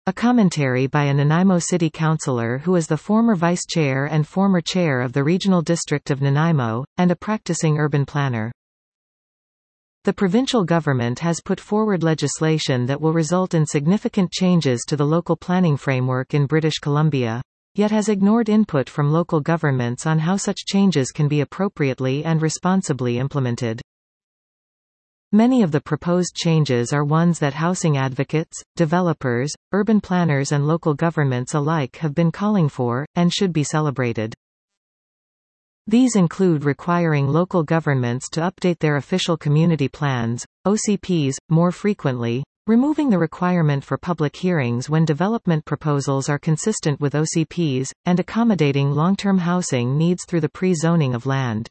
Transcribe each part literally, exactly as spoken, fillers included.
A commentary by a Nanaimo City Councillor who is the former Vice Chair and former Chair of the Regional District of Nanaimo, and a practicing urban planner. The provincial government has put forward legislation that will result in significant changes to the local planning framework in British Columbia, yet has ignored input from local governments on how such changes can be appropriately and responsibly implemented. Many of the proposed changes are ones that housing advocates, developers, urban planners and local governments alike have been calling for, and should be celebrated. These include requiring local governments to update their official community plans, O C Ps, more frequently, removing the requirement for public hearings when development proposals are consistent with O C Ps, and accommodating long-term housing needs through the pre-zoning of land.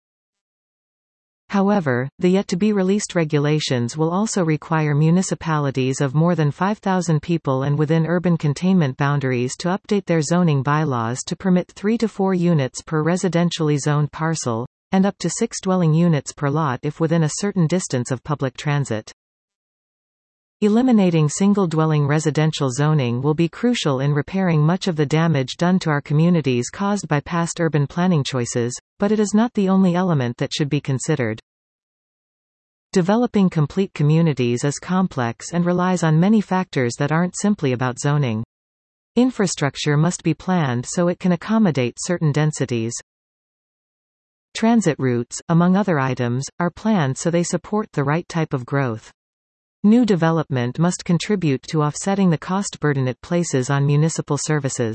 However, the yet-to-be-released regulations will also require municipalities of more than five thousand people and within urban containment boundaries to update their zoning bylaws to permit three to four units per residentially zoned parcel, and up to six dwelling units per lot if within a certain distance of public transit. Eliminating single-dwelling residential zoning will be crucial in repairing much of the damage done to our communities caused by past urban planning choices, but it is not the only element that should be considered. Developing complete communities is complex and relies on many factors that aren't simply about zoning. Infrastructure must be planned so it can accommodate certain densities. Transit routes, among other items, are planned so they support the right type of growth. New development must contribute to offsetting the cost burden it places on municipal services.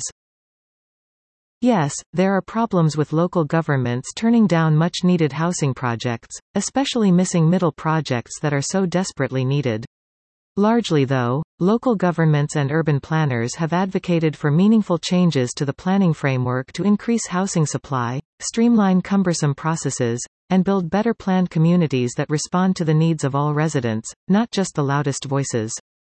Yes, there are problems with local governments turning down much-needed housing projects, especially missing middle projects that are so desperately needed. Largely though, local governments and urban planners have advocated for meaningful changes to the planning framework to increase housing supply, streamline cumbersome processes, and build better planned communities that respond to the needs of all residents, not just the loudest voices.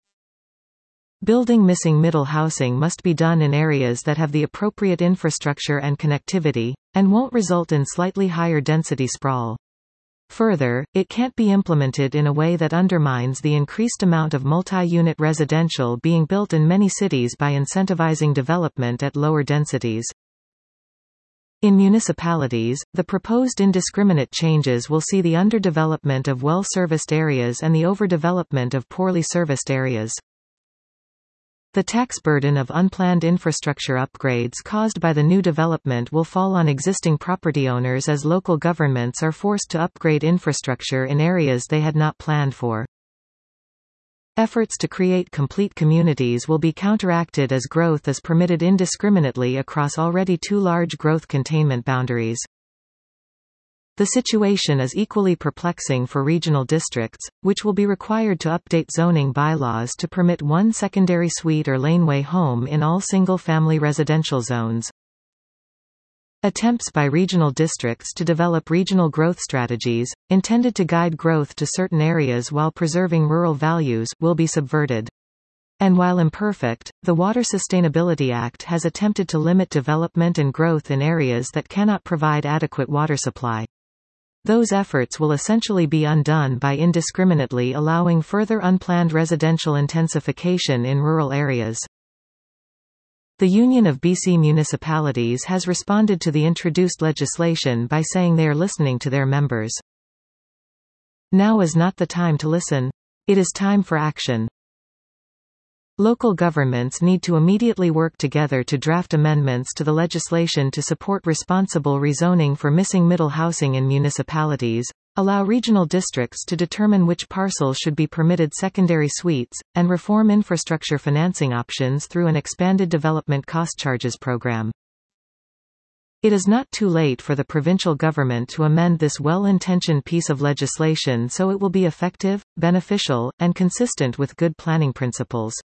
Building missing middle housing must be done in areas that have the appropriate infrastructure and connectivity, and won't result in slightly higher density sprawl. Further, it can't be implemented in a way that undermines the increased amount of multi-unit residential being built in many cities by incentivizing development at lower densities. In municipalities, the proposed indiscriminate changes will see the underdevelopment of well-serviced areas and the overdevelopment of poorly serviced areas. The tax burden of unplanned infrastructure upgrades caused by the new development will fall on existing property owners as local governments are forced to upgrade infrastructure in areas they had not planned for. Efforts to create complete communities will be counteracted as growth is permitted indiscriminately across already too large growth containment boundaries. The situation is equally perplexing for regional districts, which will be required to update zoning bylaws to permit one secondary suite or laneway home in all single-family residential zones. Attempts by regional districts to develop regional growth strategies, intended to guide growth to certain areas while preserving rural values, will be subverted. And while imperfect, the Water Sustainability Act has attempted to limit development and growth in areas that cannot provide adequate water supply. Those efforts will essentially be undone by indiscriminately allowing further unplanned residential intensification in rural areas. The Union of B C Municipalities has responded to the introduced legislation by saying they are listening to their members. Now is not the time to listen. It is time for action. Local governments need to immediately work together to draft amendments to the legislation to support responsible rezoning for missing middle housing in municipalities, allow regional districts to determine which parcels should be permitted secondary suites, and reform infrastructure financing options through an expanded development cost charges program. It is not too late for the provincial government to amend this well-intentioned piece of legislation so it will be effective, beneficial, and consistent with good planning principles.